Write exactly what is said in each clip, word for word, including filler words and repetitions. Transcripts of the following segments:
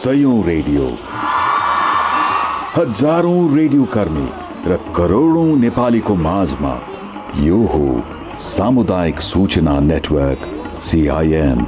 सयौं radio, हजारौं radio कर्मी र करोडौं नेपालीको माझमा यो हो सामुदायिक सूचना नेटवर्क सीआईएन।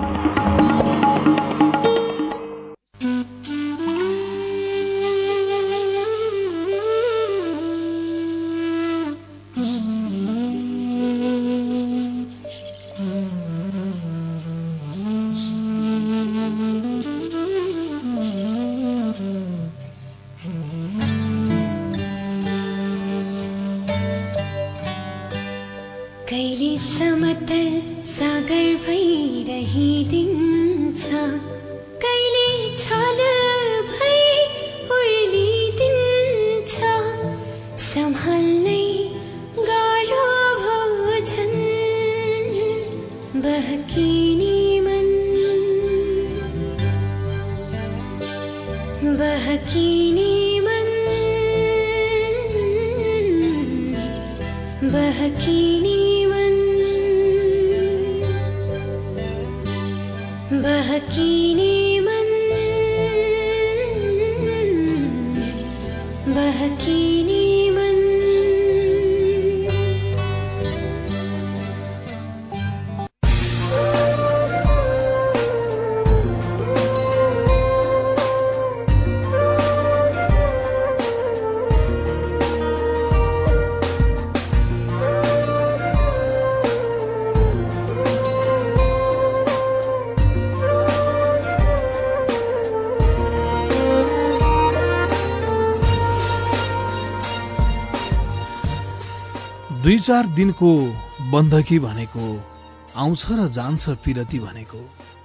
दुई चार दिनको बन्दकी भनेको आउँछ र जान्छ पिरती भनेको।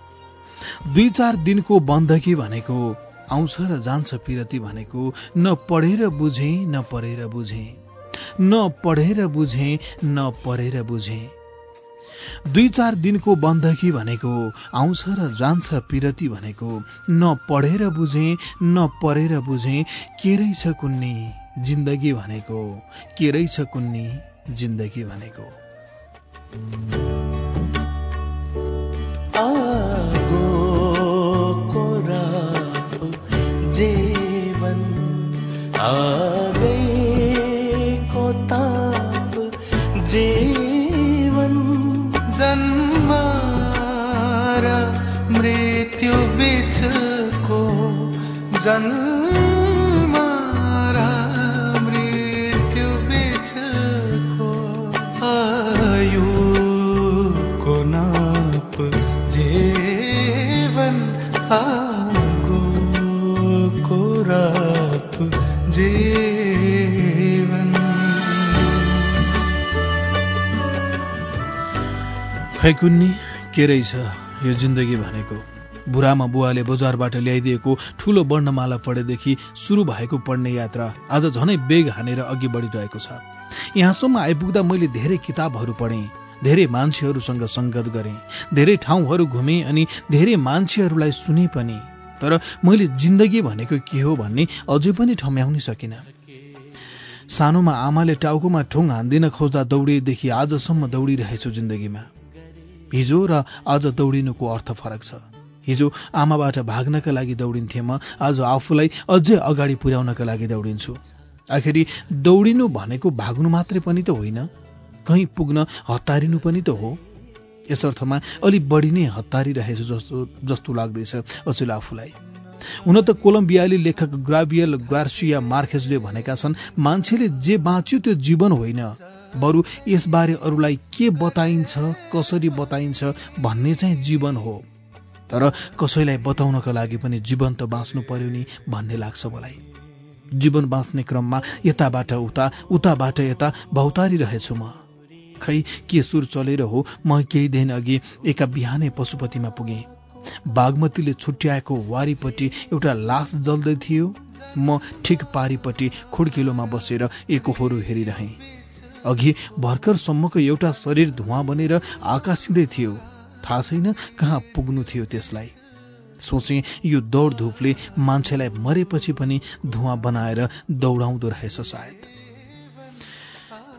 दुई चार दिनको बन्दकी भनेको आउँछ र जान्छ पिरती भनेको। न पढेर बुझे न पढेर बुझे, न पढेर बुझे न पढेर बुझे। दुई चार दिनको बन्दकी भनेको आउँछ र जान्छ पिरती भनेको। न पढेर बुझे न पढेर बुझे। के रहेछ कुन्नी जिन्दगी भनेको, के रहेछ कुन्नी जिन्दगी भनेको। आगोको राप जीवन आगैको ताप जीवन जन्म र मृत्यु बीचको जन्म र मृत्यु बीचको आयुको नाप जीवन आगोको राप जीवन। खै कुन्नी के रहेछ यो जिन्दगी भनेको। बुढामा बुवाले बजारबाट ल्याइदिएको ठूलो वर्णमाला पढेदेखि सुरु भएको पढ्ने यात्रा आज झनै बेग हानेर अघि बढिरहेको छ। यहाँसम्म आइपुग्दा मैले धेरै किताबहरू पढेँ, धेरै मान्छेहरूसँग संगत गरेँ, धेरै ठाउँहरू घुमेँ अनि धेरै मान्छेहरूलाई सुने पनि। तर मैले जिन्दगी भनेको के हो भन्ने अझै पनि ठम्याउन सकिनँ। सानोमा आमाले टाउकोमा ठोङ हान्दिन खोज्दा दौडिएदेखि आजसम्म दौडिरहेछु जिन्दगीमा। हिजो र आज दौडिनुको अर्थ फरक छ। हिजो आमाबाट भाग्नका लागि दौडिन्थे म, आज आफूलाई अझै अगाडि पुर्याउनका लागि दौडिन्छु। आखिरी दौडिनु भनेको भाग्नु मात्रै पनि त होइन, कहीँ पुग्न हतारिनु पनि त हो। यस अर्थमा अलि बढी नै हतारी रहेछु जस्तो जस्तो लाग्दैछ अचेल आफूलाई। हुन त कोलम्बियाली लेखक ग्राबियल गार्सिया मार्केजले भनेका छन्, मान्छेले जे बाँच्यो त्यो जीवन होइन, बरु यसबारे अरूलाई के बताइन्छ, कसरी बताइन्छ भन्ने चाहिँ जीवन हो। तर कसैलाई बताउनका लागि पनि जीवन त बाँच्नु पर्यो नि भन्ने लाग्छ मलाई। जीवन बाँच्ने क्रममा यताबाट उता उताबाट यता भौतारी रहेछु म। खै के सुर चलेर हो, म केही दिन अघि एका बिहानै पशुपतिमा पुगेँ। बागमतीले छुट्याएको वारीपट्टि एउटा लास जल्दै थियो। म ठिक पारीपट्टि खुड्किलोमा बसेर एकहोरो हेरिरहेँ। अघि भर्खरसम्मको एउटा शरीर धुवाँ बनेर आकाशिँदै थियो। थाहा छैन कहाँ पुग्नु थियो त्यसलाई। सोचे यो दौड धुपले मान्छेलाई मरेपछि पनि धुवाँ बनाएर दौडाउँदो रहेछ सायद।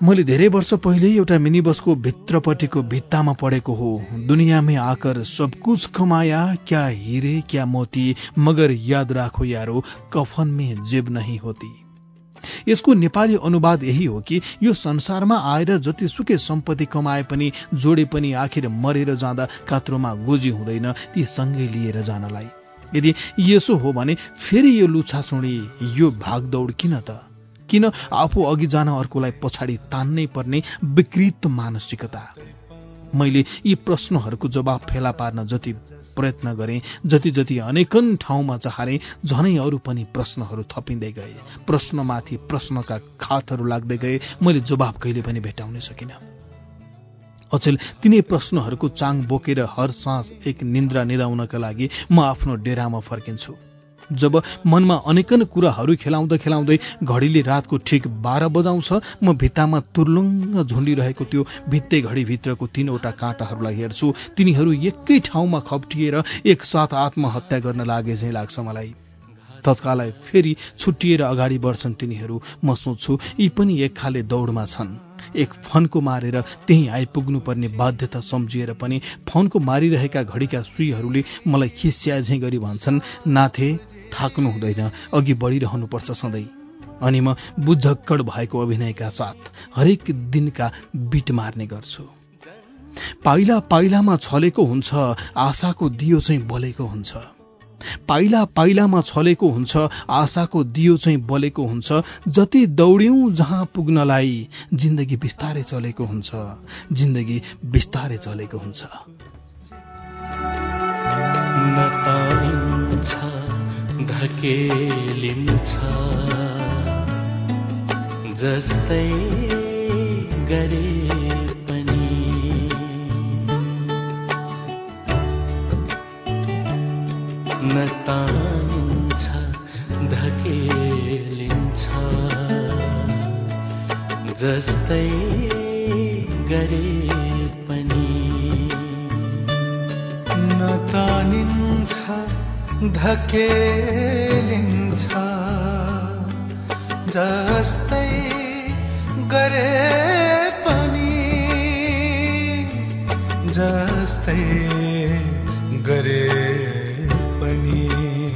मैले धेरै वर्ष पहिले एउटा मिनी बसको भित्रपट्टिको भित्तामा पढेको हो, दुनिया में आकर सब कुछ कमाया, क्या हीरे क्या मोती, मगर याद राखो यारो कफन में जेब नहीं होती। यसको नेपाली अनुवाद यही हो कि यो संसारमा आएर जतिसुकै सम्पत्ति कमाए पनि जोडे पनि आखिर मरेर जाँदा कात्रोमा गोजी हुँदैन ती सँगै लिएर जानलाई। यदि यसो हो भने फेरि यो लुछाचुडी, यो भागदौड किन त? किन आफू अघि जान अर्कोलाई पछाडि तान्नै पर्ने विकृत मानसिकता? मैले यी प्रश्नहरूको जवाब फेला पार्न जति प्रयत्न गरे, जति जति अनेकन ठाउँमा चाहे, झनै अरू पनि प्रश्नहरू थपिँदै गए। प्रश्नमाथि प्रश्नका खातहरू लाग्दै गए। मैले जवाब कहिले पनि भेटाउन सकिन। अचेल तिनै प्रश्नहरूको चाङ बोकेर हर साँझ एक निन्द्रा निदाउनका लागि म आफ्नो डेरामा फर्किन्छु। जब मनमा अनेकन कुराहरू खेलाउँदै खेलाउँदै घडीले रातको ठिक बाह्र बजाउँछ, म भित्तामा तुर्लुङ्ग झुन्डिरहेको त्यो भित्ते घडी भित्रको तीनवटा काँटाहरूलाई हेर्छु। तिनीहरू एकै ठाउँमा खप्टिएर एकसाथ आत्महत्या गर्न लागे झैं लाग्छ मलाई। तत्कालै फेरि छुट्टिएर अगाडि बढ्छन् तिनीहरू। म सोच्छु यी पनि एक खाले दौडमा छन्। एक फन्को मारेर त्यही आइपुग्नु पर्ने बाध्यता सम्झिएर पनि फन्को मारिरहेका घडीका सुईहरूले मलाई खिस्याए झैं गरी भन्छन्, नाथे थाक्नु हुँदैन, अघि बढिरहनुपर्छ सधैँ। अनि म बुझक्कड भएको अभिनयका साथ हरेक दिनका बिट मार्ने गर्छु। पाइला पाइलामा छलेको हुन्छ, आशाको दियो चाहिँ बलेको हुन्छ। पाइला पाइलामा छलेको हुन्छ, आशाको दियो चाहिँ बलेको हुन्छ। जति दौड्यौं जहाँ पुग्नलाई, जिन्दगी बिस्तारै चलेको हुन्छ, जिन्दगी बिस्तारै चलेको हुन्छ। नतानिन्छ, धकेलिन्छ, जस्तै गरे पनि नतानिन्छ, धकेलिन्छ, जस्तै गरे पनि नतानिन्छ, धकेलिन्छ, जस्तै गरे पनि जस्तै गरे पनि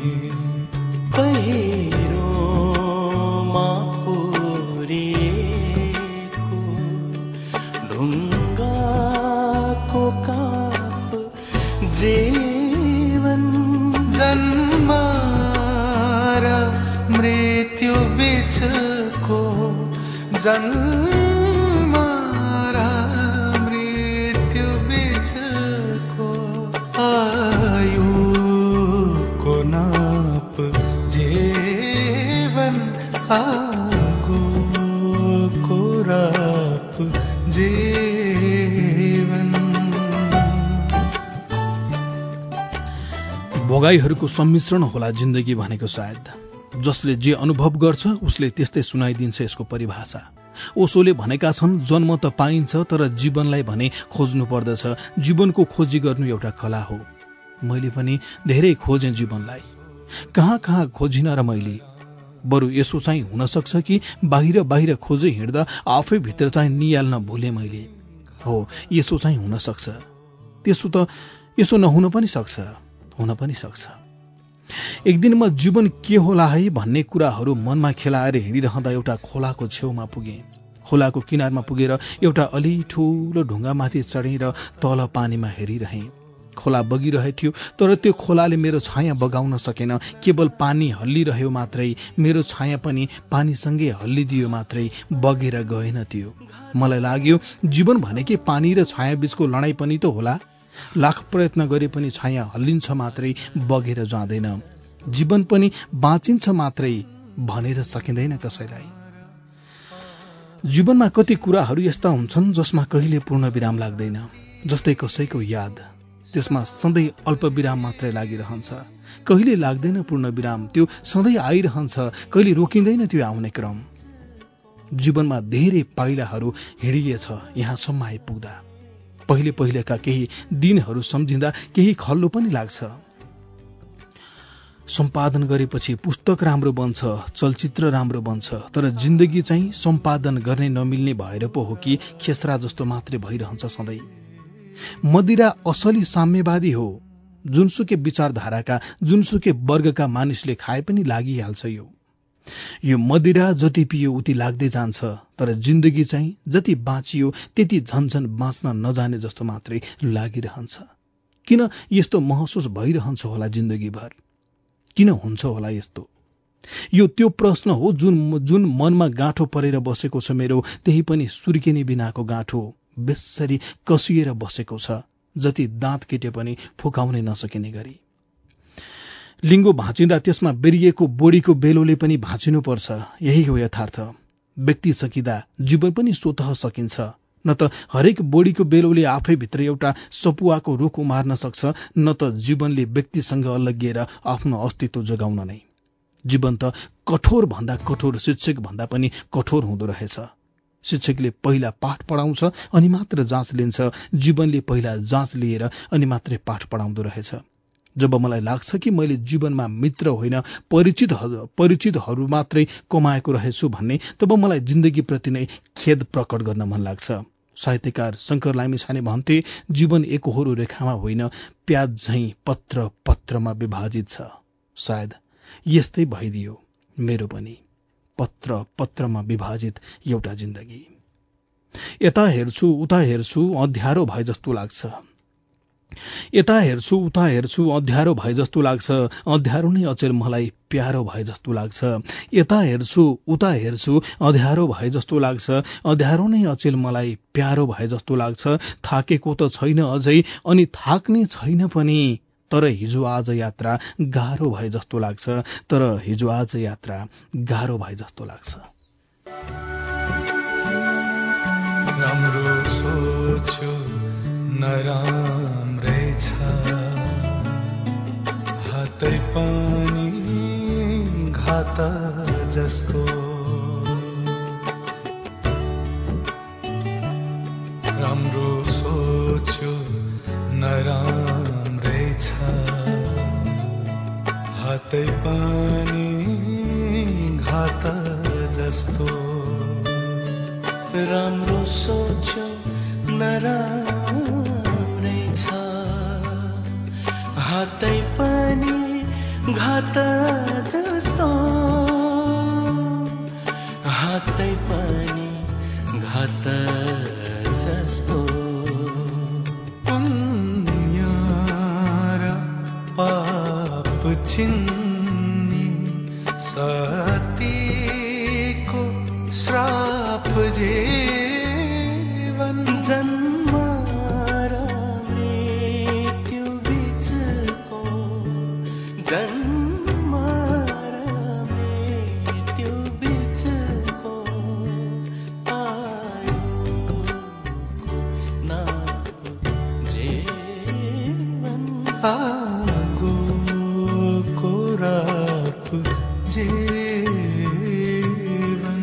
पहिरोमा पुरेको ढुङ्गाको काप जीवन जन्म र मृत्यु बीचको जन्म र मृत्यु बीचको आयुको नाप जीवन आगोको राप जीवन। भोगाईहरूको सम्मिश्रण होला जिन्दगी भनेको सायद। जसले जे अनुभव गर्छ उसले त्यस्तै सुनाइदिन्छ यसको परिभाषा। ओशोले भनेका छन्, जन्म त पाइन्छ तर जीवनलाई भने खोज्नु पर्दछ। जीवनको खोजी गर्नु एउटा कला हो। मैले पनि धेरै खोजेँ जीवनलाई, कहाँ कहाँ खोजिन र मैले। बरु यसो चाहिँ हुन सक्छ कि बाहिर बाहिर खोजे हिँड्दा आफै भित्र चाहिँ नियाल्न भुले मैले। हो, यसो चाहिँ हुन सक्छ। त्यसो त यसो नहुन पनि सक्छ, हुन पनि सक्छ। एक दिन म जीवन के होला है भन्ने कुराहरू मनमा खेलाएर हिँडिरहँदा एउटा खोलाको छेउमा पुगेँ। खोलाको किनारमा पुगेर एउटा अलि ठूलो ढुङ्गामाथि चढेर तल पानीमा हेरिरहेँ। खोला बगिरहेथ्यो तर त्यो खोलाले मेरो छाया बगाउन सकेन। केवल पानी हल्लिरह्यो मात्रै, मेरो छाया पनि पानीसँगै हल्लिदियो मात्रै, बगेर गएन त्यो। मलाई लाग्यो जीवन भनेकै पानी र छाया बीचको लडाईँ पनि त होला। लाख प्रयत्न गरे पनि छाया हल्लिन्छ मात्रै, बगेर जाँदैन। जीवन पनि बाँचिन्छ मात्रै भनेर सकिँदैन कसैलाई। जीवनमा कति कुराहरू यस्ता हुन्छन् जसमा कहिले पूर्ण विराम लाग्दैन। जस्तै कसैको याद, त्यसमा सधैँ अल्प विराम मात्रै लागिरहन्छ। कहिले लाग्दैन पूर्ण विराम, त्यो सधैँ आइरहन्छ, कहिले रोकिँदैन त्यो आउने क्रम। जीवनमा धेरै पाइलाहरू हिँडिएछ यहाँसम्म आइपुग्दा। पहिले पहिलेका केही दिनहरू सम्झिँदा केही खल्लो पनि लाग्छ। सम्पादन गरेपछि पुस्तक राम्रो बन्छ, चलचित्र राम्रो बन्छ, तर जिन्दगी चाहिँ सम्पादन गर्ने नमिल्ने भएर पो हो कि खेसरा जस्तो मात्रै भइरहन्छ सधैँ। मदिरा असली साम्यवादी हो। जुनसुकै विचारधाराका जुनसुकै वर्गका मानिसले खाए पनि लागिहाल्छ। यो यो मदिरा जति पियो उति लाग्दै जान्छ, तर जिन्दगी चाहिँ जति बाँचियो त्यति झन्झन बाँच्न नजाने जस्तो मात्रै लागिरहन्छ। किन यस्तो महसुस भइरहन्छ होला जिन्दगीभर? किन हुन्छ होला यस्तो? यो त्यो प्रश्न हो जुन जुन मनमा गाँठो परेर बसेको छ मेरो। त्यही पनि सुर्किने बिनाको गाँठो बेसरी कसिएर बसेको छ, जति दाँत केटे पनि फुकाउनै नसकिने गरी। लिङ्गो भाँचिँदा त्यसमा बेरिएको बोडीको बेलोले पनि भाँचिनुपर्छ। यही हो यथार्थ। व्यक्ति सकिँदा जीवन पनि स्वतः सकिन्छ। न त हरेक बोडीको बेलोले आफैभित्र एउटा सपुवाको रुख उमार्न सक्छ, न त जीवनले व्यक्तिसँग अलग्गिएर आफ्नो अस्तित्व जोगाउन नै। जीवन त कठोर भन्दा कठोर शिक्षक भन्दा पनि कठोर हुँदो रहेछ। शिक्षकले पहिला पाठ पढाउँछ अनि मात्र जाँच लिन्छ। जीवनले पहिला जाँच लिएर अनि मात्रै पाठ पढाउँदो रहेछ। जब मलाई लाग्छ कि मैले जीवनमा मित्र होइन परिचित परिचितहरू मात्रै कमाएको रहेछु भन्ने, तब मलाई जिन्दगीप्रति नै खेद प्रकट गर्न मन लाग्छ। साहित्यकार शङ्कर लामिछाने भन्थे, जीवन एकहोरो रेखामा होइन, प्याज झैं पत्र पत्रमा विभाजित छ। सायद यस्तै भइदियो मेरो पनि, पत्र पत्रमा विभाजित एउटा जिन्दगी। यता हेर्छु उता हेर्छु अँध्यारो भए जस्तो लाग्छ। यता हेर्छु उता हेर्छु अँध्यारो भए जस्तो लाग्छ। अँध्यारो नै अचेल मलाई प्यारो भए जस्तो लाग्छ। यता हेर्छु उता हेर्छु अँध्यारो भए जस्तो लाग्छ। अँध्यारो नै अचेल मलाई प्यारो भए जस्तो लाग्छ। थाकेको त छैन अझै अनि थाक्ने छैन पनि, तर हिजो आज यात्रा गाह्रो भए जस्तो लाग्छ। तर हिजो आज यात्रा गाह्रो भए जस्तो लाग्छ। राम्रो सोच्यो नराम्रै छ, हातै पनि घात जस्तो। राम्रो सोच्यो नराम्रै छ, हातै पनि घात जस्तो। राम्रो सोच्यो नराम्रै छ, हातै पनि घात जस्तो। हातै पनि घात जस्तो। पुण्य र पाप चिन्नी सतीको श्राप जीवन। जन्म र मृत्यु बीचको, जन्म र मृत्यु बीचको आयुको नाम जीवन। आगोको राप जीवन।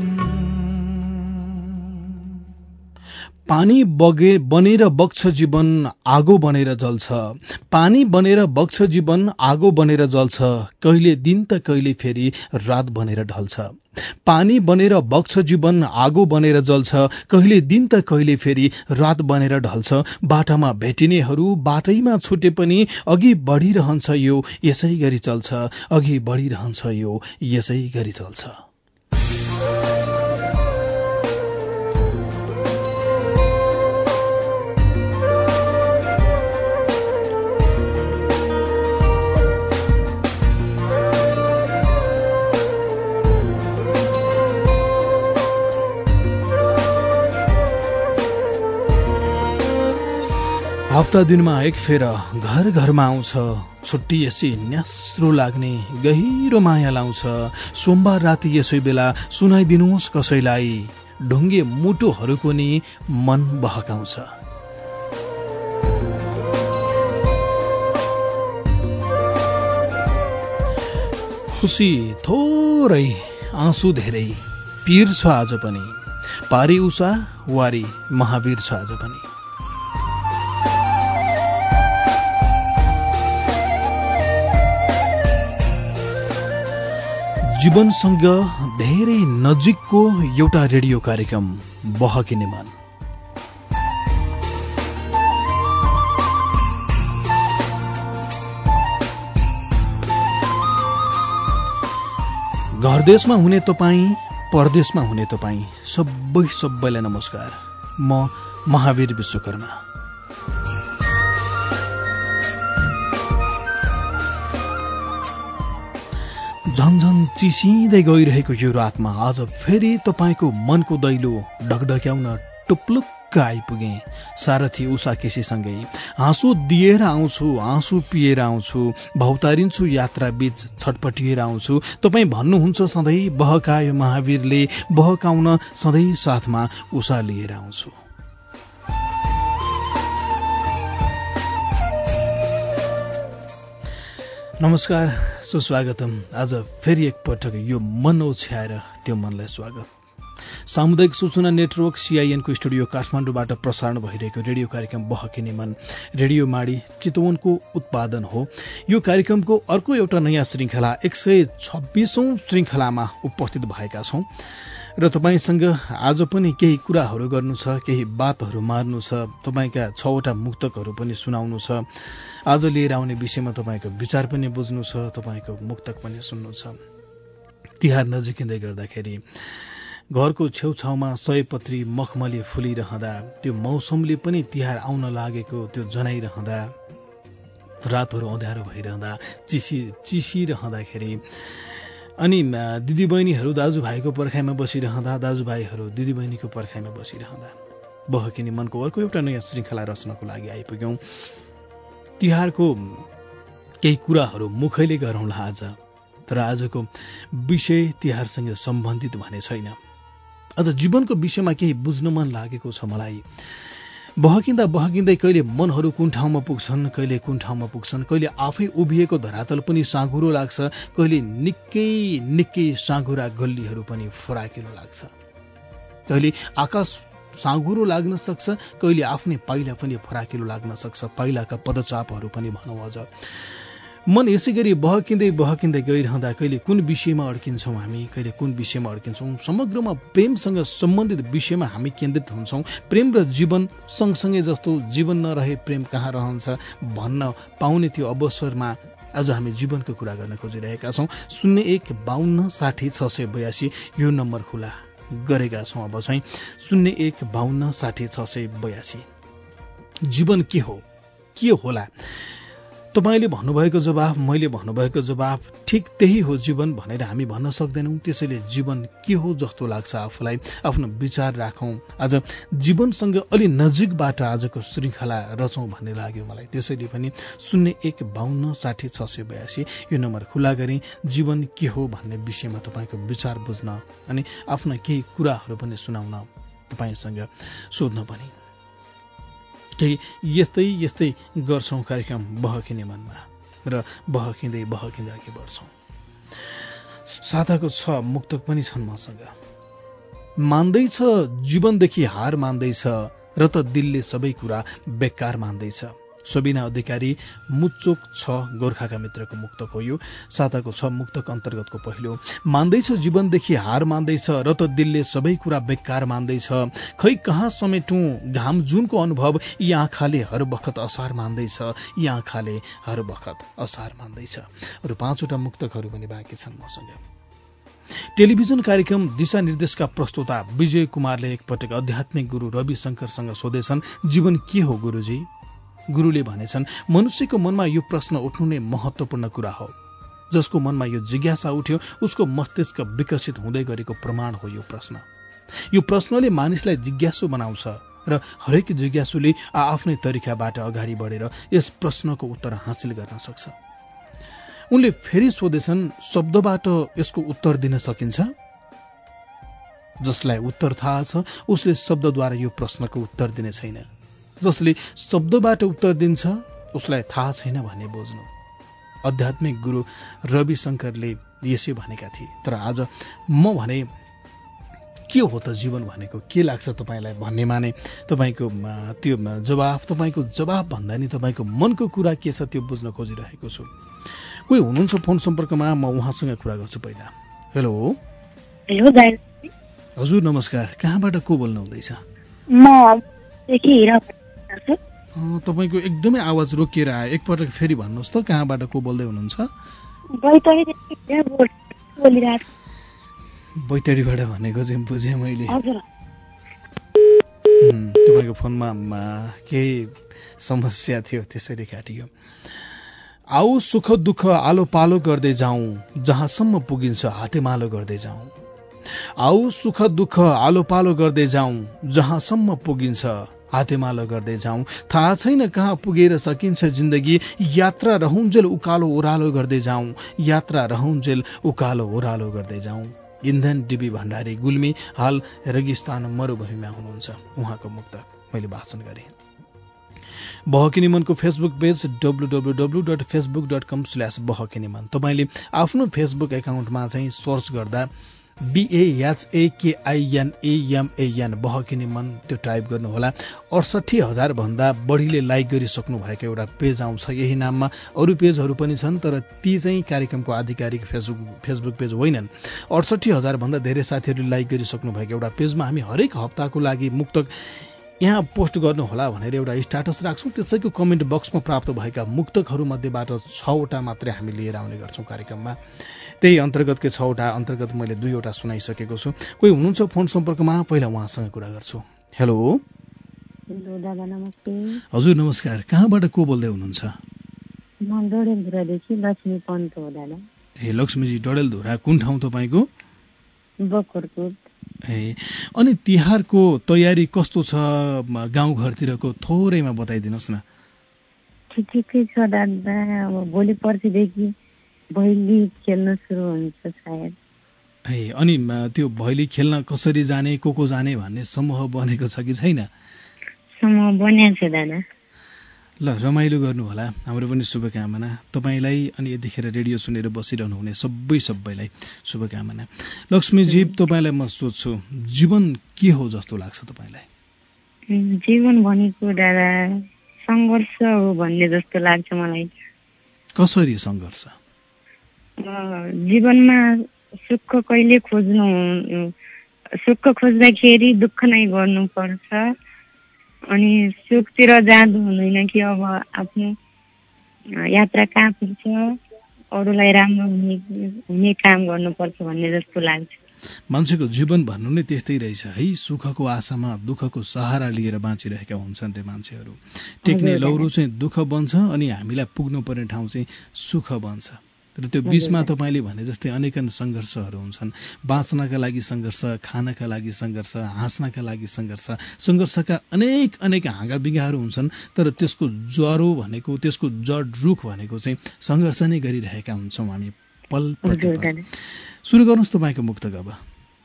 पानी बगे बनेर बग्छ जीवन, आगो बनेर जल्छ। पानी बनेर बग्छ जीवन, आगो बनेर जल्छ। कहिले दिन त कहिले फेरि रात बनेर ढल्छ। पानी बनेर बग्छ जीवन, आगो बनेर जल्छ। कहिले दिन त कहिले फेरि रात बनेर ढल्छ। बाटामा भेटिनेहरू बाटैमा छुटे पनि अघि बढिरहन्छ यो यसै गरी चल्छ। अघि बढिरहन्छ यो यसै गरी चल्छ। हप्ता दिनमा एक फेर घर घरमा आउँछ। छुट्टी यसै न्यास्रो लाग्ने गहिरो माया लाउँछ। सोमबार राति यसै बेला सुनाइदिनुहोस् कसैलाई, ढुङ्गे मुटुहरूको नि मन बहकाउँछ। खुसी थोरै आँसु धेरै, पीर छ आज पनि। पारी उषा वारी महावीर छ आज पनि। जीवनसँग धेरै नजिकको एउटा रेडियो कार्यक्रम बहकिने मन। घरदेशमा हुने तपाईँ, परदेशमा हुने तपाईँ सबै सबैलाई नमस्कार। म महावीर विश्वकर्मा। झन्झन चिसिँदै गइरहेको यो रातमा आज फेरि तपाईँको मनको दैलो ढकढक्याउन टुप्लुक्क आइपुगे। सारथी उषा केसीसँगै आँसु दिएर आउँछु, आँसु पिएर आउँछु, भौतारिन्छु यात्रा बीच छटपटिएर आउँछु। तपाईँ भन्नुहुन्छ सधैँ बहकायो महावीरले, बहकाउन सधैँ साथमा उषा लिएर आउँछु। नमस्कार, सुस्वागतम। आज फेरि एकपटक यो मन ओछ्याएर त्यो मनलाई स्वागत। सामुदायिक सूचना नेटवर्क सीआईएनको स्टुडियो काठमाडौँबाट प्रसारण भइरहेको रेडियो कार्यक्रम बहकिने मन रेडियो माडी चितवनको उत्पादन हो। यो कार्यक्रमको अर्को एउटा नयाँ श्रृङ्खला एक सय छब्बीसौं श्रृङ्खलामा उपस्थित भएका छौं र तपाईँसँग आज पनि केही कुराहरू गर्नु छ, केही बातहरू मार्नु छ, तपाईँका छवटा मुक्तकहरू पनि सुनाउनु छ। आज लिएर आउने विषयमा तपाईँको विचार पनि बुझ्नु छ, तपाईँको मुक्तक पनि सुन्नु छ। तिहार नजिकिँदै गर्दाखेरि घरको छेउछाउमा सयपत्री मखमली फुलिरहँदा, त्यो मौसमले पनि तिहार आउन लागेको त्यो जनाइरहँदा, रातहरू अँध्यारो भइरहँदा, चिसी चिसिरहँदाखेरि अनि दिदीबहिनीहरू दाजुभाइको पर्खाइमा बसिरहँदा, दाजुभाइहरू दिदीबहिनीको पर्खाइमा बसिरहँदा बहकिने मनको अर्को एउटा नयाँ श्रृङ्खला रच्नको लागि आइपुग्यौं। तिहारको केही कुराहरू मुखैले गरौँला आज, तर आजको विषय तिहारसँग सम्बन्धित भने छैन। आज जीवनको विषयमा केही बुझ्न मन लागेको छ मलाई। बहकिँदा बहकिँदै कहिले मनहरू कुन ठाउँमा पुग्छन्, कहिले कुन ठाउँमा पुग्छन्, कहिले आफै उभिएको धरातल पनि साँघुरो लाग्छ, कहिले निकै निकै साँघुरा गल्लीहरू पनि फराकिलो लाग्छ। कहिले आकाश साँघुरो लाग्न सक्छ, कहिले आफ्नै पाइला पनि फराकिलो लाग्न सक्छ, पाइलाका पदचापहरू पनि भनौँ अझ। मन यसै गरी बहकिँदै बहकिँदै गइरहँदा कहिले कुन विषयमा अड्किन्छौँ हामी, कहिले कुन विषयमा अड्किन्छौँ। समग्रमा प्रेमसँग सम्बन्धित विषयमा हामी केन्द्रित हुन्छौँ। प्रेम र जीवन सँगसँगै जस्तो जीवन नरहे प्रेम कहाँ रहन्छ भन्न पाउने त्यो अवसरमा आज हामी जीवनको कुरा गर्न खोजिरहेका छौँ। शून्य एक बाहन्न साठी छ सय बयासी यो नम्बर खुला गरेका छौँ। अब चाहिँ शून्य एक बाहन्न साठी छ सय बयासी। जीवन के हो, के होला? तपाईँले भन्नुभएको जवाफ, मैले भन्नुभएको जवाफ ठिक त्यही हो जीवन भनेर हामी भन्न सक्दैनौँ। त्यसैले जीवन के हो जस्तो लाग्छ आफूलाई, आफ्नो विचार राखौँ। आज जीवनसँग अलि नजिकबाट आजको श्रृङ्खला रचौँ भन्ने लाग्यो मलाई। त्यसैले पनि शून्य एक बाहन्न साठी छ सय बयासी यो नम्बर खुला गरी जीवन के हो भन्ने विषयमा तपाईँको विचार बुझ्न अनि आफ्ना केही कुराहरू पनि सुनाउन, तपाईँसँग सोध्न पनि केही यस्तै यस्तै गर्छौँ कार्यक्रम बहकिने मनमा र बहकिँदै बहकिँदै अघि बढ्छौँ। साताको छ मुक्तक पनि छन् मसँग। मान्दैछ जीवनदेखि हार मान्दैछ र त दिलले सबै कुरा बेकार मान्दैछ। सबिना अधिकारी मुचोक छ गोर्खाका मित्रको मुक्तक हो यो। साताको छ मुक्तक अन्तर्गतको पहिलो। मान्दैछ जीवनदेखि हार मान्दैछ र त दिलले सबै कुरा बेकार मान्दैछ। खै कहाँ समेटौँ घाम जुनको अनुभव, यी आँखाले हर बखत असार मान्दैछ, यी आँखाले हर बखत असार मान्दैछ। अरू पाँचवटा मुक्तकहरू पनि बाँकी छन् मसँग। टेलिभिजन कार्यक्रम दिशा निर्देशका प्रस्तोता विजय कुमारले एकपटक आध्यात्मिक गुरु रविशंकरसँग सोधेछन्, जीवन के हो गुरुजी? गुरुले भनेछन्, मनुष्यको मनमा यो प्रश्न उठ्नु नै महत्वपूर्ण कुरा हो। जसको मनमा यो जिज्ञासा उठ्यो उसको मस्तिष्क विकसित हुँदै गरेको प्रमाण हो यो प्रश्न। यो प्रश्नले मानिसलाई जिज्ञासु बनाउँछ र हरेक जिज्ञासुले आफ्नै तरिकाबाट अगाडि बढेर यस प्रश्नको उत्तर हासिल गर्न सक्छ। उनले फेरि सोधेछन्, शब्दबाट यसको उत्तर दिन सकिन्छ? जसलाई उत्तर थाहा छ उसले शब्दद्वारा यो प्रश्नको उत्तर दिने छैन। जसले शब्दबाट उत्तर दिन्छ उसलाई थाहा छैन भन्ने बुझ्नु। आध्यात्मिक गुरु रविशंकरले यसै भनेका थिए। तर आज म भने के हो त जीवन भनेको, के लाग्छ तपाईँलाई भन्नेमा नै तपाईँको त्यो जवाफ, तपाईँको जवाफ भन्दा नि तपाईँको मनको कुरा के छ त्यो बुझ्न खोजिरहेको छु। कोही हुनुहुन्छ फोन सम्पर्कमा, म उहाँसँग कुरा गर्छु। पहिला हेलो हेलो दाइ हजुर नमस्कार कहाँबाट को बोल्नु हुँदैछ म देखि हिरा छु अँ, तपाईँको एकदमै आवाज रोकिएर आयो एकपटक फेरि भन्नुहोस् त कहाँबाट को बोल्दै हुनुहुन्छ बैतडीदेखि हिरा बोल बोलिरहेको बैतडीबाट भनेको चाहिँ बुझेँ मैले छु। हजुर उम्, तपाईँको फोनमा म, केही समस्या थियो त्यसैले काटियो आऊ सुख दुःख आलो पालो गर्दै जाउँ जहाँसम्म पुगिन्छ हातेमालो गर्दै जाउँ आऊ सुख दुःख आलो पालो गर्दै जाउँ जहाँसम्म पुगिन्छ हातेमालो गर्दै जाउँ थाहा छैन कहाँ पुगेर सकिन्छ जिन्दगी यात्रा रहुन्जेल उकालो ओह्रालो गर्दै जाउँ यात्रा रहुन्जेल उकालो ओह्रालो गर्दै जाउँ इन्धन डिबी भण्डारी गुल्मी हाल रेगिस्तान मरुभूमिमा हुनुहुन्छ उहाँको मुक्तक मैले वाचन गरेँ बहकिनी मनको Facebook page W W W dot Facebook dot com slash Bahakini Man तपाईँले आफ्नो फेसबुक एकाउन्टमा चाहिँ सर्च गर्दा बिएएचएकेआइएनएएमएन बहकिनी मन त्यो टाइप गर्नुहोला अडसठी हजार भन्दा बढीले लाइक गरिसक्नु भएको एउटा पेज आउँछ यही नाममा अरू पेजहरू पनि छन् तर ती चाहिँ कार्यक्रमको आधिकारिक फेसबुक फेसबुक पेज होइनन् अडसठी हजार भन्दा धेरै साथीहरूले लाइक गरिसक्नु भएको एउटा पेजमा हामी हरेक हप्ताको लागि मुक्तक यहाँ पोस्ट गर्नुहोला भनेर एउटा स्ट्याटस राख्छौँ त्यसैको कमेन्ट बक्समा प्राप्त भएका मुक्तकहरू मध्येबाट छवटा मात्रै हामी लिएर आउने गर्छौँ कार्यक्रममा त्यही अन्तर्गतकै छवटा अन्तर्गत मैले दुईवटा सुनाइसकेको छु कोही हुनुहुन्छ फोन सम्पर्कमा पहिला उहाँसँग कुरा गर्छु हेलो हेलो दादा नमस्ते हजुर नमस्कार कहाँबाट को बोल्दै हुनुहुन्छ म डडेलधुरादेखि लक्ष्मी पन्त हो दादा ए लक्ष्मीजी डडेलधुरा कुन ठाउँ तपाईँको बकरकोट ए अनि तिहारको तयारी कस्तो छ गाउँघरतिरको थोरैमा बताइदिनुहोस् न ठिकै छ दादा अब भोलि पर्सिदेखि भैली खेल्न सुरु हुन्छ सायद ए अनि म, त्यो भैली खेल्न कसरी जाने को को जाने भन्ने समूह बनेको छ कि छैन समूह बनिएको छ दादा ल रमाइलो गर्नु होला हाम्रो पनि शुभकामना तपाईँलाई अनि यतिखेर रेडियो सुनेर बसिरहनु हुने सबै सबैलाई शुभकामना लक्ष्मीजी तपाईँलाई म सोध्छु जीवन के हो जस्तो लाग्छ तपाईँलाई जीवन भनेको दादा सङ्घर्ष हो भन्ने जस्तो लाग्छ मलाई कसरी सङ्घर्ष जीवनमा सुख कहिले खोज्नु सुख खोज्दाखेरि दुःख नै गर्नुपर्छ अनि सुखतिर जाँदो हुँदैन कि अब आफ्नो यात्रा कहाँ पुग्छ अरूलाई राम्रो हुने हुने काम गर्नुपर्छ भन्ने जस्तो लाग्छ मान्छेको जीवन भन्नु नै त्यस्तै रहेछ है सुखको आशामा दुःखको सहारा लिएर बाँचिरहेका हुन्छन् त्यो मान्छेहरू टेक्ने लौरो चाहिँ दुःख बन्छ अनि हामीलाई पुग्नु पर्ने ठाउँ चाहिँ सुख बन्छ तर त्यो बीचमा तपाईँले भने जस्तै अनेकन सङ्घर्षहरू हुन्छन् बाँच्नका लागि सङ्घर्ष खानका लागि सङ्घर्ष हाँस्नका लागि सङ्घर्ष सङ्घर्षका अनेक अनेक हाँगा बिगाहरू हुन्छन् तर त्यसको जरो भनेको त्यसको जड रुख भनेको चाहिँ सङ्घर्ष नै गरिरहेका हुन्छौँ हामी पल प्रतिपल सुरु गर्नुहोस् तपाईँको मुक्तक अब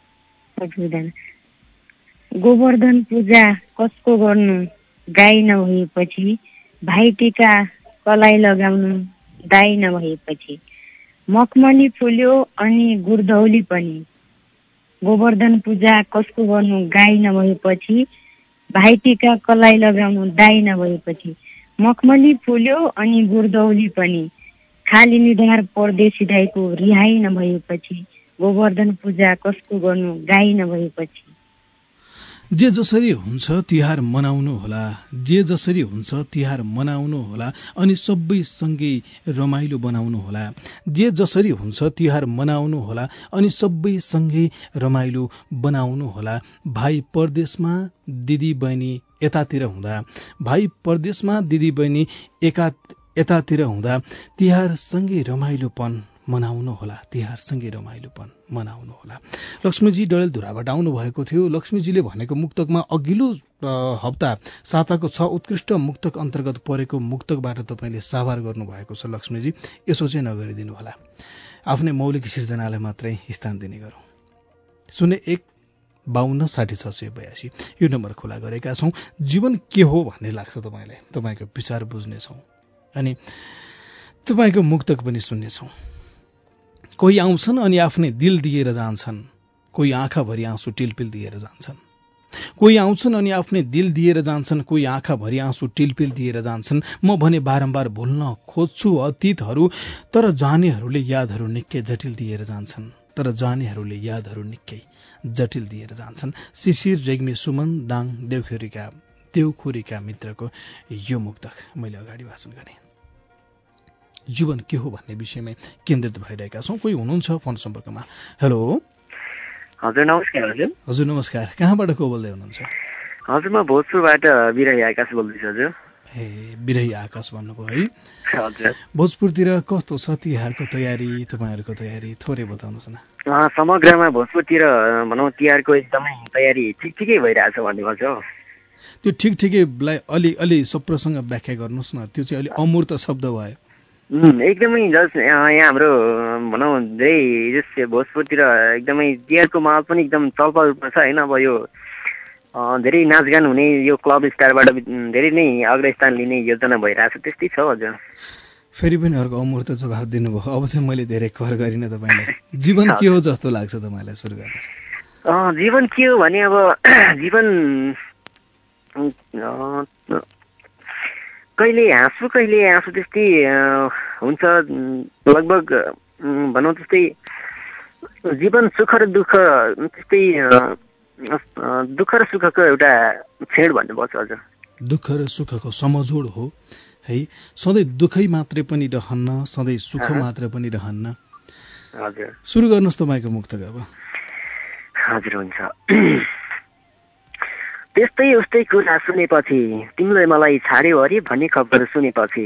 गोवर्धन पूजा कसको गर्नु गाई नभएपछि भाइटिका कलाई लगाउनु दाई नभएपछि मखमली फुल्यो अनि गुरधौली पनि गोवर्धन पूजा कसको गर्नु गाई नभएपछि भाइटिका कलाई लगाउनु दाई नभएपछि मखमली फुल्यो अनि गुरधौली पनि खाली निधार परदेशी दाईको रिहाई नभएपछि गोवर्धन पूजा कसको गर्नु गाई नभएपछि जे जसरी हुन्छ तिहार मनाउनु होला जे जसरी हुन्छ तिहार मनाउनु होला अनि सबै सँगै रमाइलो बनाउनु होला जे जसरी हुन्छ तिहार मनाउनु होला अनि सबै सँगै रमाइलो बनाउनु होला भाइ परदेशमा दिदी बहिनी यतातिर हुँदा भाइ परदेशमा दिदी बहिनी एका यतातिर हुँदा तिहार सँगै रमाइलोपन मनाउनु होला तिहार सँगै रमाइलोपन मनाउनु होला लक्ष्मीजी डडेलधुराबाट आउनु भएको थियो लक्ष्मीजीले भनेको मुक्तकमा अघिल्लो हप्ता साताको छ उत्कृष्ट मुक्तक अन्तर्गत परेको मुक्तकबाट तपाईँले साभार गर्नुभएको छ लक्ष्मीजी यसो चाहिँ नगरिदिनु होला आफ्नै मौलिक सिर्जनालाई मात्रै स्थान दिने गरौँ शून्य एक बाहन्न साठी छ सय बयासी यो नम्बर खुला गरेका छौँ जीवन के हो भन्ने लाग्छ तपाईँलाई तपाईँको विचार बुझ्नेछौँ अनि तपाईँको मुक्तक पनि सुन्नेछौँ कोही आउँछन् अनि आफ्नै दिल दिएर जान्छन् कोही आँखाभरि आँसु टिलपिल दिएर जान्छन् कोही आउँछन् अनि आफ्नै दिल दिएर जान्छन् कोही आँखाभरि आँसु टिलपिल दिएर जान्छन् म भने बारम्बार भुल्न खोज्छु अतीतहरू तर जानेहरूले यादहरू निकै जटिल दिएर जान्छन् तर जानेहरूले यादहरू निकै जटिल दिएर जान्छन्। शिशिर रेग्मी सुमन दाङ देउखुरीका देउखुरीका मित्रको यो मुक्तक मैले अगाडि वाचन गरेँ। जीवन के हो भन्ने विषयमै केन्द्रित भइरहेका छौँ। कोही हुनुहुन्छ फोन सम्पर्कमा। हेलो हजुर नमस्कार। हजुर हजुर नमस्कार। कहाँबाट को बोल्दै हुनुहुन्छ? हजुर म भोजपुरबाट बिरही आकाश बोल्दैछु। हजुर ए बिरही आकाश भन्नुभयो है। हजुर भोजपुरतिर कस्तो छ तिहारको तयारी, तपाईँहरूको तयारी थोरै बताउनुहोस् न। समग्रमा भोजपुरतिर भनौँ तिहारको एकदमै तयारी ठिक ठिकै भइरहेछ भन्ने गर्छ। त्यो ठिक ठिकैलाई अलि अलि सप्रसँग व्याख्या गर्नुहोस् न। त्यो चाहिँ अलि अमूर्त शब्द भयो। एकदमै जस यहाँ हाम्रो भनौँ धेरै जस भोजपुरतिर एकदमै तिहारको माहौल पनि एकदम चलपल रूपमा छ होइन। अब यो धेरै नाचगान हुने यो क्लब स्टारबाट धेरै नै अग्रस्थान लिने योजना भइरहेछ, त्यस्तै छ। हजुर फेरि पनि अर्को अमूर्त जवाब दिनुभयो। अब चाहिँ मैले धेरै कर गरिनँ तपाईँलाई। जीवन के हो जस्तो लाग्छ तपाईँलाई? सुरु गर्नुहोस्। जीवन के हो भने अब जीवन कहिले हाँसु कहिले आँसु त्यस्तै हुन्छ। लगभग भनौँ त्यस्तै जीवन सुख र दुःख त्यस्तै दुःख र सुखको एउटा छेड भन्नुपर्छ। हजुर दुःख र सुखको समझोड हो है। सधैँ दुःखै मात्रै पनि रहन्न, सधैँ सुख मात्र पनि रहन्न। हजुर सुरु गर्नुहोस् तपाईँको मुक्तक अब। हजुर हुन्छ। त्यस्तै उस्तै कुरा सुनेपछि तिमीले मलाई छाड्यौ अरे भन्ने खबर सुनेपछि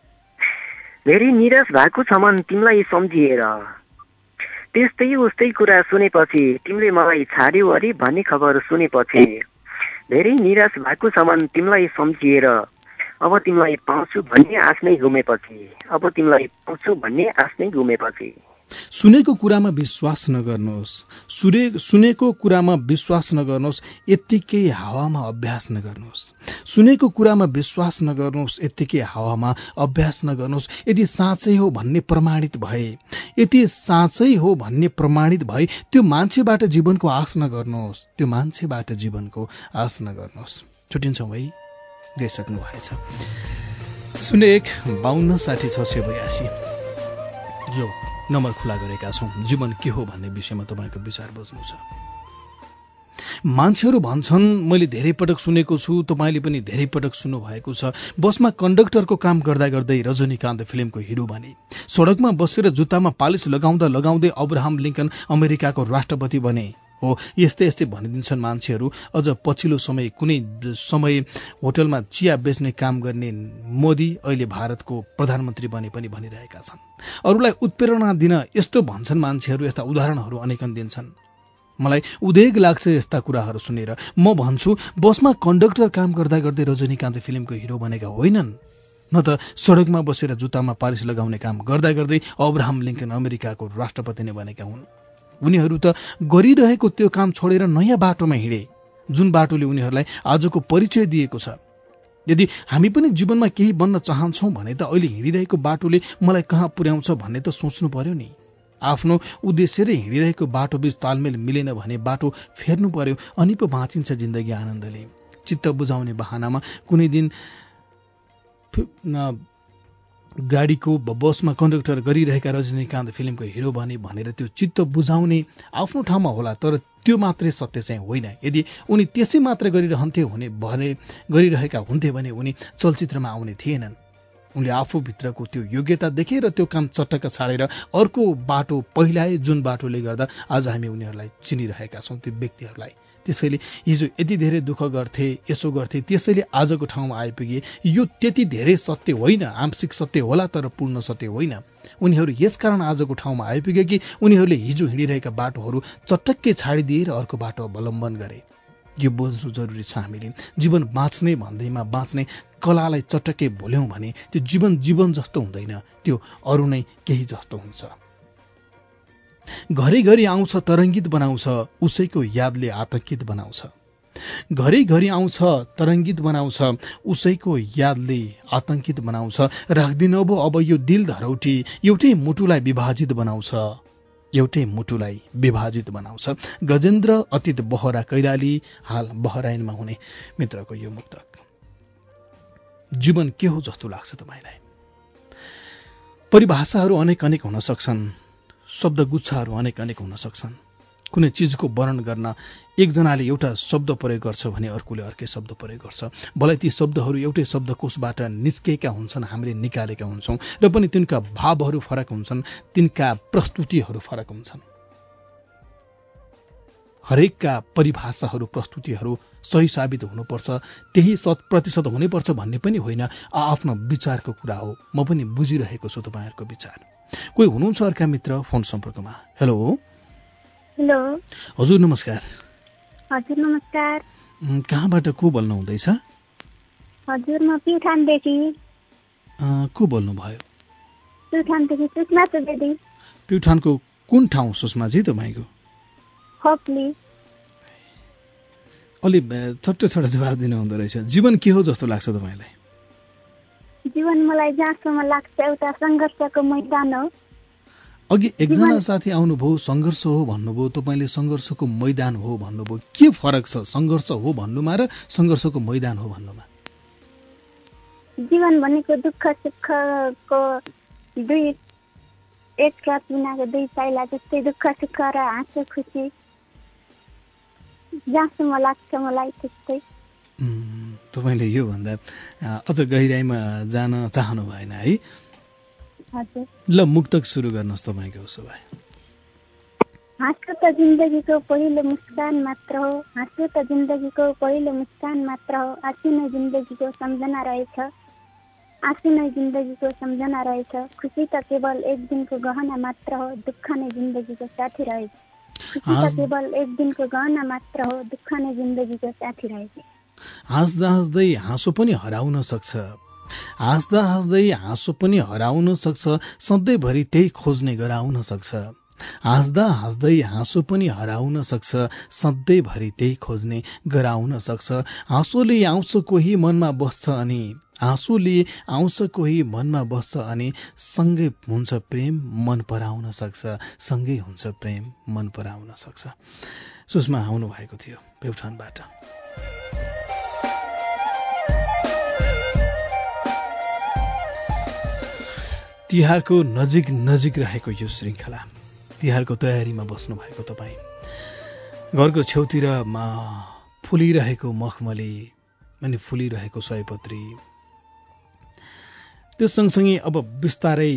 धेरै निराश भएको छ मन तिमीलाई सम्झिएर। त्यस्तै उस्तै कुरा सुनेपछि तिमीले मलाई छाड्यौ अरे भन्ने खबर सुनेपछि धेरै निराश भएको छ मन तिमीलाई सम्झिएर। अब तिमीलाई पाउँछु भन्ने आश नै गुमेपछि अब तिमीलाई पाउँछु भन्ने आश नै गुमेपछि। सुनेको कुरामा विश्वास नगर्नुहोस्, सुरे सुनेको कुरामा विश्वास नगर्नुहोस्, यत्तिकै हावामा अभ्यास नगर्नुहोस्। सुनेको कुरामा विश्वास नगर्नुहोस्, यत्तिकै हावामा अभ्यास नगर्नुहोस्। यदि साँच्चै हो भन्ने प्रमाणित भए यदि साँच्चै हो भन्ने प्रमाणित भए त्यो मान्छेबाट जीवनको आश नगर्नुहोस्, त्यो मान्छेबाट जीवनको आश नगर्नुहोस्। छुट्टिन्छौँ है, गइसक्नु भएछ। शून्य एक बाहन्न साठी छ सय बयासी यो नम्बर खुला गरेका छौँ। जीवन के हो भन्ने विषयमा तपाईँको विचार बुझ्नु छ। मान्छेहरू भन्छन्, मैले धेरै पटक सुनेको छु, तपाईँले पनि धेरै पटक सुन्नु भएको छ, बसमा कन्डक्टरको काम गर्दा गर्दै रजनीकान्त फिल्मको हिरो बने। सडकमा बसेर जुत्तामा पालिस लगाउँदा लगाउँदै अब्राहम लिङ्कन अमेरिकाको राष्ट्रपति बने। हो यस्तै यस्तै भनिदिन्छन् मान्छेहरू। अझ पछिल्लो समय कुनै समय होटलमा चिया बेच्ने काम गर्ने मोदी अहिले भारतको प्रधानमन्त्री बने पनि भनिरहेका छन्। अरूलाई उत्प्रेरणा दिन यस्तो भन्छन् मान्छेहरू, यस्ता उदाहरणहरू अनेकन दिन्छन्। मलाई उदेक लाग्छ यस्ता कुराहरू सुनेर। म भन्छु, बसमा कन्डक्टर काम गर्दा गर्दै रजनीकान्त फिल्मको हिरो बनेका होइनन्, न त सडकमा बसेर जुत्तामा पालिस लगाउने काम गर्दा गर्दै अब्राहम लिङ्कन अमेरिकाको राष्ट्रपति नै बनेका हुन्। उनीहरू त गरिरहेको त्यो काम छोडेर नयाँ बाटोमा हिँडे, जुन बाटोले उनीहरूलाई आजको परिचय दिएको छ। यदि हामी पनि जीवनमा केही बन्न चाहन्छौँ भने त अहिले हिँडिरहेको बाटोले मलाई कहाँ पुर्याउँछ भन्ने त सोच्नु पर्यो नि। आफ्नो उद्देश्य र हिँडिरहेको बाटो बीच तालमेल मिलेन भने बाटो फेर्नु पर्यो, अनि पो बाँचिन्छ जिन्दगी आनन्दले। चित्त बुझाउने बहानामा कुनै दिन गाडीको बसमा कन्डक्टर गरिरहेका रजनीकान्त फिल्मको हिरो बने भनेर त्यो चित्त बुझाउने आफ्नो ठाउँमा होला, तर त्यो मात्रै सत्य चाहिँ होइन। यदि उनी त्यसै मात्र गरिरहन्थे हुने भने गरिरहेका हुन्थे भने उनी चलचित्रमा आउने थिएनन्। उनले आफूभित्रको त्यो योग्यता देखेर त्यो काम चटक्क छाडेर अर्को बाटो पहिलाए, जुन बाटोले गर्दा आज हामी उनीहरूलाई चिनिरहेका छौँ, त्यो व्यक्तिहरूलाई। त्यसैले हिजो यति धेरै दुःख गर्थे, यसो गर्थे, त्यसैले आजको ठाउँमा आइपुगे। यो त्यति धेरै सत्य होइन, आंशिक सत्य होला तर पूर्ण सत्य होइन। उनीहरू यसकारण आजको ठाउँमा आइपुगे कि उनीहरूले हिजो हिँडिरहेका बाटोहरू चटक्कै छाडिदिएर अर्को बाटो अवलम्बन गरे। यो बुझ्नु जरुरी छ हामीले। जीवन बाँच्ने भन्दैमा बाँच्ने कलालाई चटक्कै भुल्यौँ भने त्यो जीवन जीवन जस्तो हुँदैन, त्यो अरू नै केही जस्तो हुन्छ। घरिघरि आउँछ तरङ्गित बनाउँछ, उसैको यादले आतंकित बनाउँछ। घरिघरि आउँछ तरङ्गित बनाउँछ, उसैको यादले आतंकित बनाउँछ। राख्दिन अब अब यो दिल धरौटी, एउटै मुटुलाई विभाजित बनाउँछ, एउटै मुटुलाई विभाजित बनाउँछ। गजेन्द्र अतीत बहरा कैलाली, हाल बहराइनमा हुने मित्रको यो मुक्तक। जीवन के हो जस्तो लाग्छ तपाईँलाई? परिभाषाहरू अनेक अनेक हुन सक्छन्। शब्दगुच्छाहरू अनेक अनेक हुन सक्छन्। कुनै चिजको वर्णन गर्न एकजनाले एउटा शब्द प्रयोग गर्छ भने अर्कोले अर्कै शब्द प्रयोग गर्छ। भलै ती शब्दहरू एउटै शब्दकोशबाट निस्केका हुन्छन्, हामीले निकालेका हुन्छौँ र पनि तिनका भावहरू फरक हुन्छन्, तिनका प्रस्तुतिहरू फरक हुन्छन्। हरेकका परिभाषाहरू प्रस्तुतिहरू सही साबित हुनुपर्छ, त्यही शत प्रतिशत हुनैपर्छ भन्ने पनि होइन, आफ्नो विचारको कुरा हो। म पनि बुझिरहेको छु तपाईँहरूको विचार। कोही हुनुहुन्छ अर्का मित्र फोन सम्पर्कमा। हेलो हेलो हजुर नमस्कार। हजुर नमस्कार। कहाँबाट को बोल्नु हुँदैछ? हजुर म प्युठानदेखि। को बोल्नु भयो? प्युठानदेखि सुषमा सुवेदी। प्युठानको कुन ठाउँ सुषमाजी तपाईँको? खोप्ली। अलि छोटो छोटो जवाब दिनु हुँदो रहेछ। जीवन के हो जस्तो लाग्छ तपाईँलाई? जीवन मलाई जहाँसम्म लाग्छ एउटा सङ्घर्षको मैदान हो। अघि एकजना साथी आउनुभयो, सङ्घर्ष हो भन्नुभयो, तपाईँले सङ्घर्षको मैदान हो भन्नुभयो। के फरक छ सङ्घर्ष हो भन्नुमा र सङ्घर्षको मैदान हो भन्नुमा? जीवन भनेको दुःख सुखको दुई एक रात बिनाको दुई पाइला जस्तै दुःख सुख र हाँसो खुसी जहाँसम्म लाग्छ मलाई त्यस्तै। तपाईँले योभन्दा अझ गहिराइमा जान चाहनु भएन है? हजुर। ल मुक्तक सुरु गर्नुहोस् तपाईँको उसो भए। हाँसो त जिन्दगीको पहिलो मुस्कान मात्र हो, हाँसो त जिन्दगीको पहिलो मुस्कान मात्र हो, आँसु नै जिन्दगीको सम्झना रहेछ, आँसु नै जिन्दगीको सम्झना रहेछ, खुसी त केवल एक दिनको गहना मात्र हो, दुःख नै जिन्दगीको साथी रहेछ, खुसी त केवल एक दिनको गहना मात्र हो, दुःख नै जिन्दगीको साथी रहेछ। हाँस्दा हाँस्दै हाँसो पनि हराउन सक्छ, हाँस्दा हाँस्दै हाँसो पनि हराउन सक्छ, सधैँभरि त्यही खोज्ने गराउन सक्छ, हाँस्दा हाँस्दै हाँसो पनि हराउन सक्छ, सधैँभरि त्यही खोज्ने गराउन सक्छ। हाँसोले आउँछ कोही मनमा बस्छ अनि आँसुले आउँछ कोही मनमा बस्छ अनि सँगै हुन्छ प्रेम मन पराउन सक्छ, सँगै हुन्छ प्रेम मन पराउन सक्छ। सुषमा आउनु भएको थियो प्युठानबाट। तिहारको नजिक नजिक रहेको यो श्रृङ्खला, तिहारको तयारीमा बस्नु भएको तपाईँ, घरको छेउतिर फुलिरहेको मखमली अनि फुलिरहेको सयपत्री, त्यो सँगसँगै अब बिस्तारै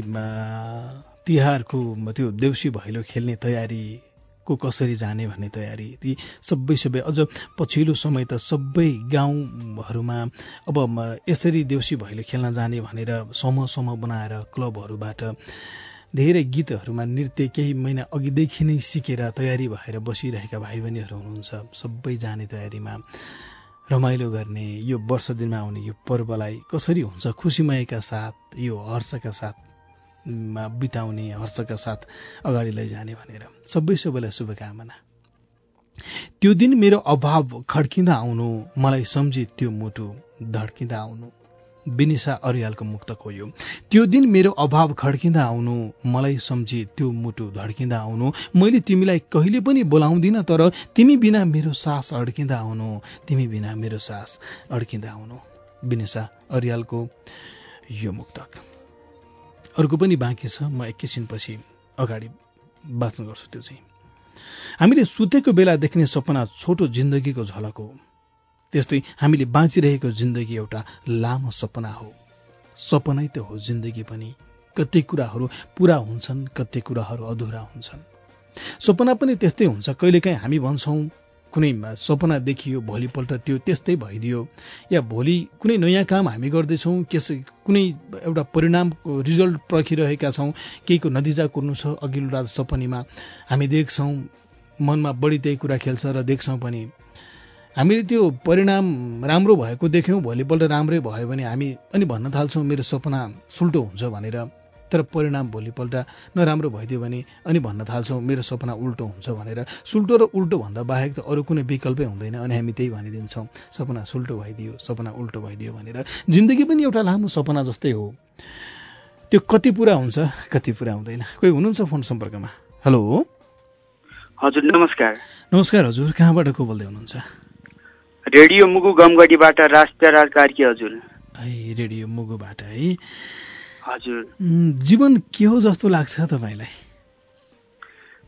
तिहारको त्यो देउसी भैलो खेल्ने तयारीको कसरी जाने भन्ने तयारी, ती सबै सबै अझ पछिल्लो समय त सबै गाउँहरूमा अब यसरी देउसी भैलो खेल्न जाने भनेर समूह समूह बनाएर क्लबहरूबाट धेरै गीतहरूमा नृत्य केही महिना अघिदेखि नै सिकेर तयारी भएर बसिरहेका भाइ बहिनीहरू हुनुहुन्छ। सबै जाने तयारीमा रमाइलो गर्ने, यो वर्ष दिनमा आउने यो पर्वलाई कसरी हुन्छ खुसीमयका साथ, यो हर्षका साथ बिताउने, हर्षका साथ अगाडि लैजाने भनेर सबै सबैलाई शुभकामना। त्यो दिन मेरो अभाव खड्किँदा आउनु, मलाई सम्झी त्यो मुटु धड्किँदा आउनु, विनिसा अर्यालको मुक्तक हो यो। त्यो दिन मेरो अभाव खड्किँदा आउनु, मलाई सम्झी त्यो मुटु धड्किँदा आउनु, मैले तिमीलाई कहिले पनि बोलाउँदिन तर तिमी बिना मेरो सास अड्किँदा आउनु, तिमी बिना मेरो सास अड्किँदा आउनु, विनिसा अर्यालको यो मुक्तक। अर्को पनि बाँकी छ, म एकैछिनपछि अगाडि बाँच्नु गर्छु। त्यो चाहिँ हामीले सुतेको बेला देख्ने सपना छोटो जिन्दगीको झलक हो, त्यस्तै हामीले बाँचिरहेको जिन्दगी एउटा लामो सपना हो। सपनै त हो जिन्दगी पनि, कति कुराहरू पूरा हुन्छन्, कति कुराहरू अधुरा हुन्छन्। सपना पनि त्यस्तै हुन्छ, कहिलेकाहीँ हामी भन्छौँ कुनै सपना देखियो भोलिपल्ट त्यो त्यस्तै भइदियो, या भोलि कुनै नयाँ काम हामी गर्दैछौँ, कसै कुनै एउटा परिणामको रिजल्ट पर्खिरहेका छौँ, केहीको नतिजा कुर्नु छ, अघिल्लो रात सपनीमा हामी देख्छौँ, मनमा बढी त्यही कुरा खेल्छ र देख्छौँ पनि। हामीले त्यो परिणाम राम्रो भएको देख्यौँ, भोलिपल्ट राम्रै भयो भने हामी अनि भन्न थाल्छौँ मेरो सपना सुल्टो हुन्छ भनेर, तर परिणाम भोलिपल्ट नराम्रो भइदियो भने अनि भन्न थाल्छौँ मेरो सपना उल्टो हुन्छ भनेर। सुल्टो र उल्टो भन्दा बाहेक त अरू कुनै विकल्पै हुँदैन, अनि हामी त्यही भनिदिन्छौँ सपना सुल्टो भइदियो, सपना उल्टो भइदियो भनेर। जिन्दगी पनि एउटा लामो सपना जस्तै हो, त्यो कति पुरा हुन्छ कति पुरा हुँदैन। कोही हुनुहुन्छ फोन सम्पर्कमा? हेलो हजुर नमस्कार। नमस्कार हजुर, कहाँबाट को बोल्दै हुनुहुन्छ? रेडियो मुगु गमगढीबाट राष्ट्रराज कार्की हजुर। है रेडियो मुगुबाट है हजुर। जीवन के हो जस्तो लाग्छ तपाईँलाई?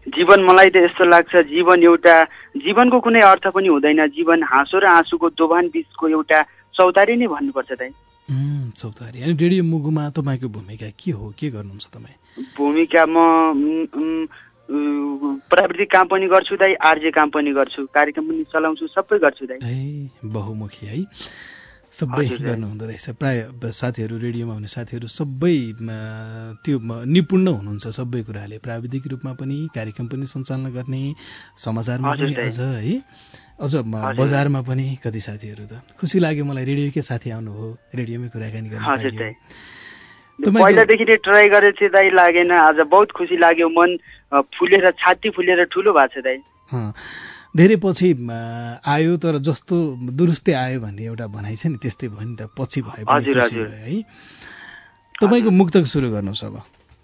जीवन मलाई त यस्तो लाग्छ जीवन एउटा जीवनको कुनै अर्थ पनि हुँदैन, जीवन हाँसो र आँसुको दोभान बीचको एउटा चौतारी नै भन्नुपर्छ दाइ। उम् चौतारी। अनि रेडियो मुगुमा तपाईँको भूमिका के हो, के गर्नुहुन्छ तपाईँ? भूमिका म प्राविधिक काम पनि गर्छु दाइ, आरजे काम पनि गर्छु, कार्यक्रम पनि चलाउँछु, सबै गर्छु दाइ। ए बहुमुखी है, सबै गर्नुहुँदो रहेछ। प्राय साथीहरू रेडियोमा हुने साथीहरू सबै त्यो निपुण हुनुहुन्छ सबै कुराले, प्राविधिक रूपमा पनि, कार्यक्रम पनि सञ्चालन गर्ने, समाचारमा पनि अझ है, अझ बजारमा पनि कति साथीहरू त। खुसी लाग्यो मलाई, रेडियोकै साथी आउनुभयो, रेडियोमै कुराकानी गर्न पाइयो। पहिलादेखि नै ट्राई गरेको थिएँ दाइ, लागेन, आज बहुत खुसी लाग्यो, मन फुलेर छाती फुलेर ठुलो भएको छ दाइ। धेरै पछि आयो तर जस्तो दुरुस्तै आयो भन्ने एउटा भनाइ छ नि, त्यस्तै भयो नि त, पछि भए पनि खुसी भयो है। तपाईँको मुक्तक सुरु गर्नुहोस् अब।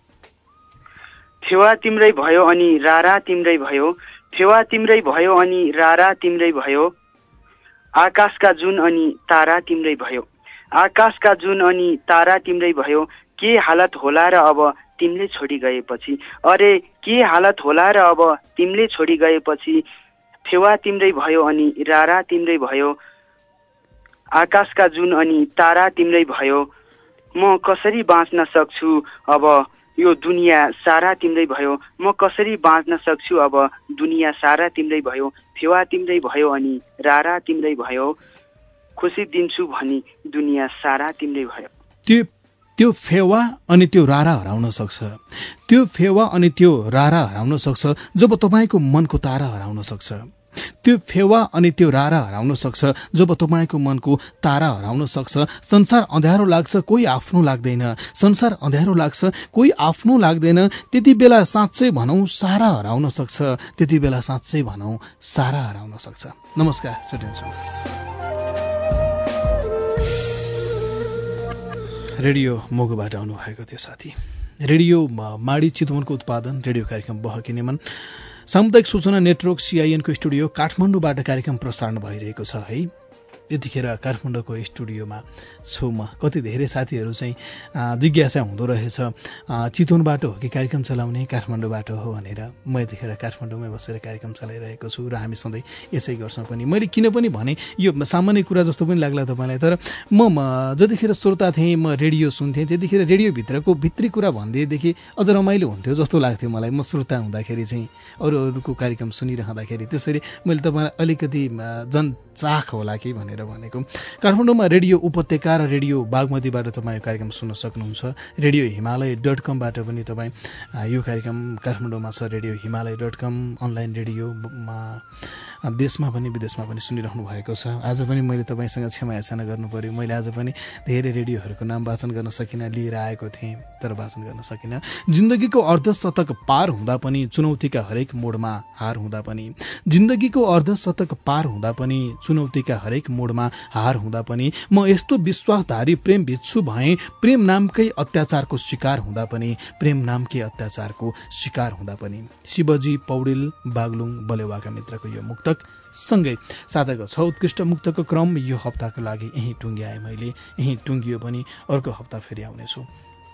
फेवा तिम्रै भयो अनि रारा तिम्रै भयो, फेवा तिम्रै भयो अनि रारा तिम्रै भयो, आकाशका जुन अनि तारा तिम्रै भयो, आकाशका जुन अनि तारा तिम्रै भयो, के हालत होला र अब तिमीले छोडी गएपछि, अरे के हालत होला र अब तिमीले छोडी गएपछि, फेवा तिम्रै भयो अनि रारा तिम्रै भयो, आकाशका जुन अनि तारा तिम्रै भयो, म कसरी बाँच्न सक्छु अब यो दुनियाँ सारा तिम्रै भयो, म कसरी बाँच्न सक्छु अब दुनियाँ सारा तिम्रै भयो, फेवा तिम्रै भयो अनि रारा तिम्रै भयो, खुसी दिन्छु भनी दुनियाँ सारा तिम्रै भयो। त्यो त्यो फेवा अनि त्यो रारा हराउन सक्छ, त्यो फेवा अनि त्यो रारा हराउन सक्छ जब तपाईँको मनको तारा हराउन सक्छ, त्यो फेवा अनि त्यो रारा हराउन सक्छ जब तपाईँको मनको तारा हराउन सक्छ। संसार अँध्यारो लाग्छ, कोही आफ्नो लाग्दैन, संसार अँध्यारो लाग्छ, कोही आफ्नो लाग्दैन, त्यति बेला साँच्चै भनौँ सारा हराउन सक्छ, त्यति बेला साँच्चै भनौँ सारा हराउन सक्छ। नमस्कार, छुट्टिन्छु। रेडियो मोगोबाट आउनुभएको थियो साथी। रेडियो माडी चितवनको उत्पादन, रेडियो कार्यक्रम बहकिने मन, सामुदायिक सूचना नेटवर्क सीआईएनको स्टुडियो काठमाडौँबाट कार्यक्रम प्रसारण भइरहेको छ है। यतिखेर काठमाडौँको स्टुडियोमा छु म। कति धेरै साथीहरू चाहिँ जिज्ञासा हुँदो रहेछ, चितवनबाट हो कि कार्यक्रम चलाउने, काठमाडौँबाट हो भनेर। म यतिखेर काठमाडौँमै बसेर कार्यक्रम चलाइरहेको छु र हामी सधैँ यसै गर्छौँ पनि। मैले किन पनि भने यो सामान्य कुरा जस्तो पनि लाग्ला तपाईँलाई, तर म जतिखेर श्रोता थिएँ, म रेडियो सुन्थेँ, त्यतिखेर रेडियोभित्रको भित्री कुरा भनिदिएदेखि अझ रमाइलो हुन्थ्यो जस्तो लाग्थ्यो मलाई। म श्रोता हुँदाखेरि चाहिँ अरू अरूको कार्यक्रम सुनिरहँदाखेरि त्यसरी मैले तपाईँलाई अलिकति जनचाख होला कि भनेर भनेको। काठमाडौँमा रेडियो उपत्यका र रेडियो बागमतीबाट तपाईँ कार्यक्रम सुन्न सक्नुहुन्छ। रेडियो हिमालय डट कमबाट पनि तपाईँ यो कार्यक्रम काठमाडौँमा छ radio Himalaya dot com, online रेडियोमा देशमा पनि विदेशमा पनि सुनिरहनु भएको छ। आज पनि मैले तपाईँसँग क्षमा याचना गर्नु पर्यो, मैले आज पनि धेरै रेडियोहरूको नाम वाचन गर्न सकिनँ, लिएर आएको थिएँ तर वाचन गर्न सकिनँ। जिन्दगीको अर्धशतक पार हुँदा पनि, चुनौतीका हरेक मोडमा हार हुँदा पनि, जिन्दगीको अर्धशतक पार हुँदा पनि, चुनौतीका हरेक मोडमा हार हुँदा पनि, म यस्तो विश्वासधारी प्रेम भित्छु भएँ, प्रेम नामकै अत्याचारको शिकार हुँदा पनि, प्रेम नामकै अत्याचारको शिकार हुँदा पनि। शिवजी पौडेल बागलुङ बलेवाका मित्रको यो मुक्तक सँगै साताको छ उत्कृष्ट मुक्तको क्रम यो हप्ताको लागि यहीँ टुङ्ग्याएँ मैले। यहीँ टुङ्गियो पनि अर्को हप्ता फेरि आउनेछु।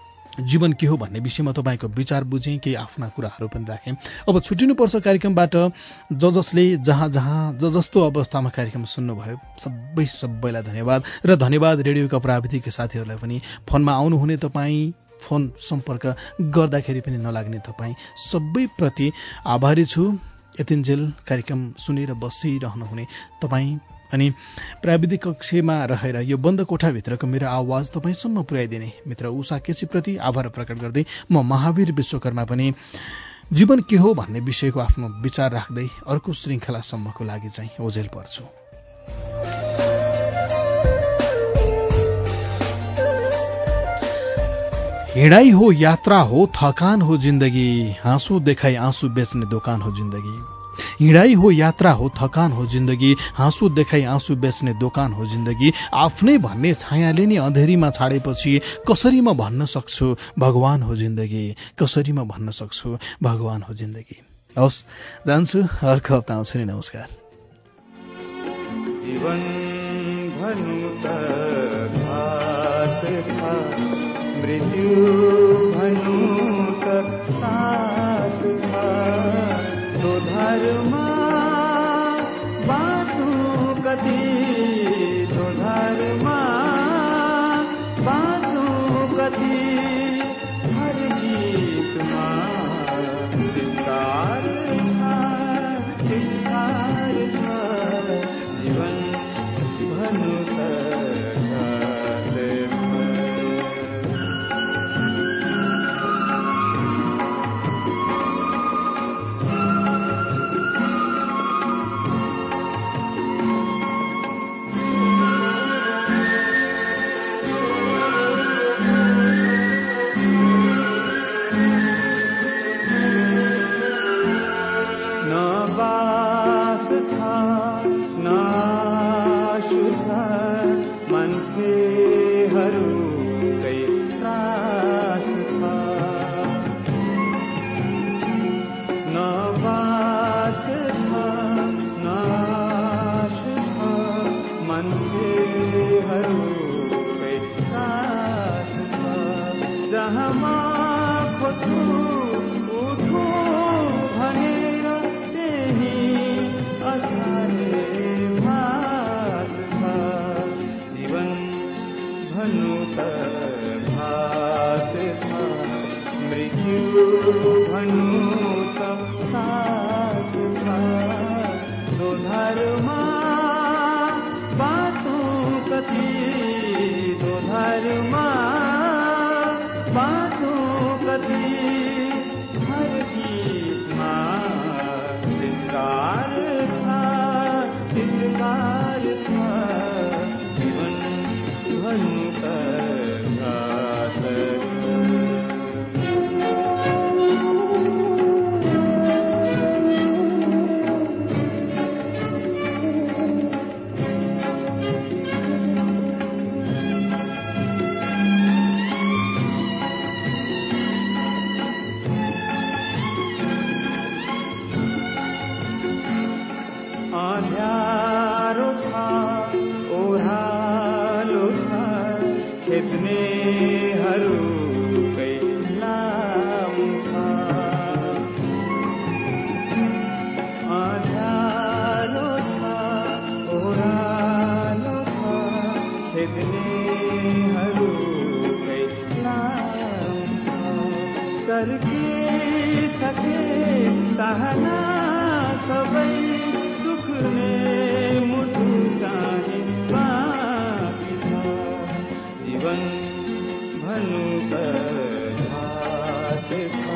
जीवन के हो भन्ने विषयमा तपाईँको विचार बुझेँ, केही आफ्ना कुराहरू पनि राखेँ। अब छुट्टिनुपर्छ कार्यक्रमबाट। ज जसले जहाँ जहाँ ज जस्तो अवस्थामा कार्यक्रम सुन्नुभयो सबै सबैलाई धन्यवाद, र धन्यवाद रेडियोका प्राविधिक साथीहरूलाई पनि। फोनमा आउनुहुने तपाईँ, फोन सम्पर्क गर्दाखेरि पनि नलाग्ने तपाईँ सबैप्रति आभारी छु। यतिन्जेल कार्यक्रम सुनेर बसिरहनुहुने तपाईँ अनि प्राविधिक कक्षमा रहेर यो बन्द कोठाभित्रको मेरो आवाज तपाईँसम्म पुर्याइदिने मित्र उषा केसीप्रति आभार प्रकट गर्दै म महावीर विश्वकर्मा पनि जीवन के हो भन्ने विषयको आफ्नो विचार राख्दै अर्को श्रृङ्खलासम्मको लागि चाहिँ ओझेल पर्छु। हिँडाइ हो, यात्रा हो, थकान हो जिन्दगी, हाँसो देखाई आँसु बेच्ने दोकान हो जिन्दगी। हिँडाइ हो, यात्रा हो, थकान हो जिन्दगी, हाँसो देखाई आँसु बेच्ने दोकान हो जिन्दगी। आफ्नै भन्ने छायाले नै अँधेरीमा छाडेपछि कसरी म भन्न सक्छु भगवान हो जिन्दगी, कसरी म भन्न सक्छु भगवान हो जिन्दगी। हवस्, जान्छु, अर्को हप्ता आउँछु नि। नमस्कार। जीवन भनु त घात था, मृत्यु भनु त साथ था। जीवन भन्नु त घात छ